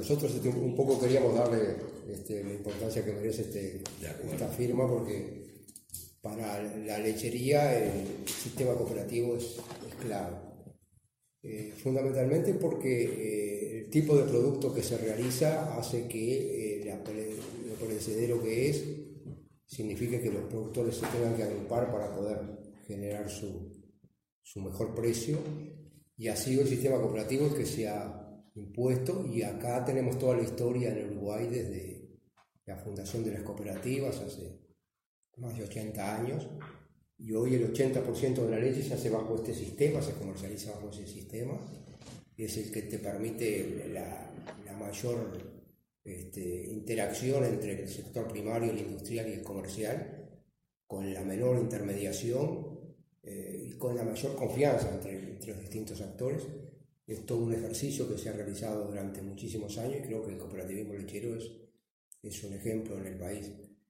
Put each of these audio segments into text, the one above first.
nosotros un poco queríamos darle la importancia que merece esta firma, porque para la lechería el sistema cooperativo es clave. Fundamentalmente porque el tipo de producto que se realiza hace que lo perecedero que es signifique que los productores se tengan que agrupar para poder generar su mejor precio, y ha sido el sistema cooperativo el que se ha impuesto, y acá tenemos toda la historia en Uruguay desde la fundación de las cooperativas hace más de 80 años, y hoy el 80% de la leche se hace bajo este sistema, se comercializa bajo ese sistema, es el que te permite la mayor interacción entre el sector primario, el industrial y el comercial, con la menor intermediación y con la mayor confianza entre los distintos actores. Es todo un ejercicio que se ha realizado durante muchísimos años, y creo que el cooperativismo lechero es un ejemplo en el país.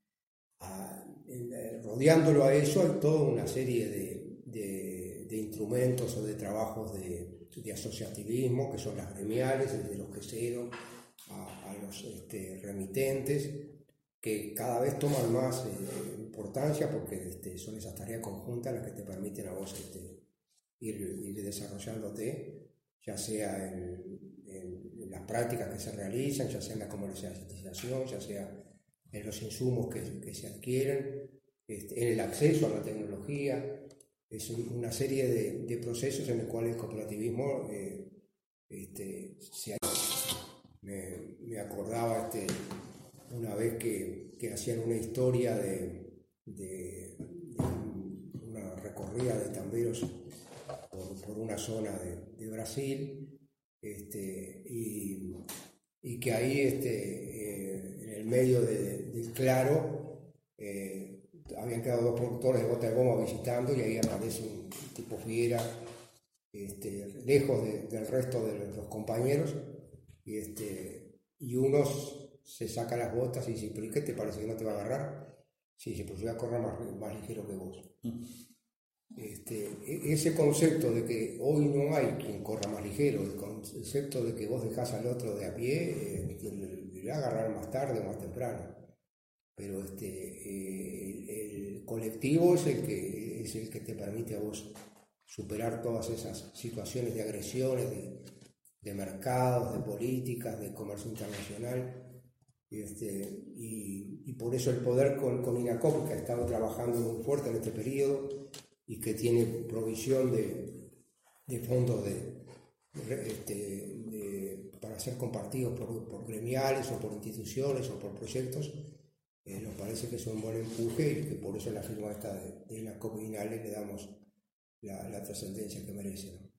Rodeándolo a eso hay toda una serie de instrumentos o de trabajos de asociativismo, que son las gremiales, desde los queseros a los remitentes, que cada vez toman más importancia, porque son esas tareas conjuntas las que te permiten a vos ir desarrollándote, ya sea en las prácticas que se realizan, ya sea en la comercialización, ya sea en los insumos que se adquieren, en el acceso a la tecnología. Es una serie de procesos en los cuales el cooperativismo me acordaba una vez que hacían una historia de una recorrida de tamberos por una zona de Brasil, y que ahí en el medio del claro habían quedado dos productores de bota de goma visitando, y ahí aparece un tipo fiera, lejos del resto de los compañeros, y uno se saca las botas y dice: ¿pero qué te parece, que no te va a agarrar? Sí, dice: pues voy a correr más ligero que vos. Ese concepto de que hoy no hay quien corra más ligero, el concepto de que vos dejás al otro de a pie, le va a agarrar más tarde o más temprano, pero el colectivo es el que te permite a vos superar todas esas situaciones de agresiones, de mercados, de políticas, de comercio internacional. Y por eso el poder con INACOP, que ha estado trabajando muy fuerte en este periodo y que tiene provisión de fondos para ser compartidos por gremiales o por instituciones o por proyectos, nos parece que es un buen empuje, y que por eso la firma esta de INACOP y INALE le damos la trascendencia que merece, ¿no?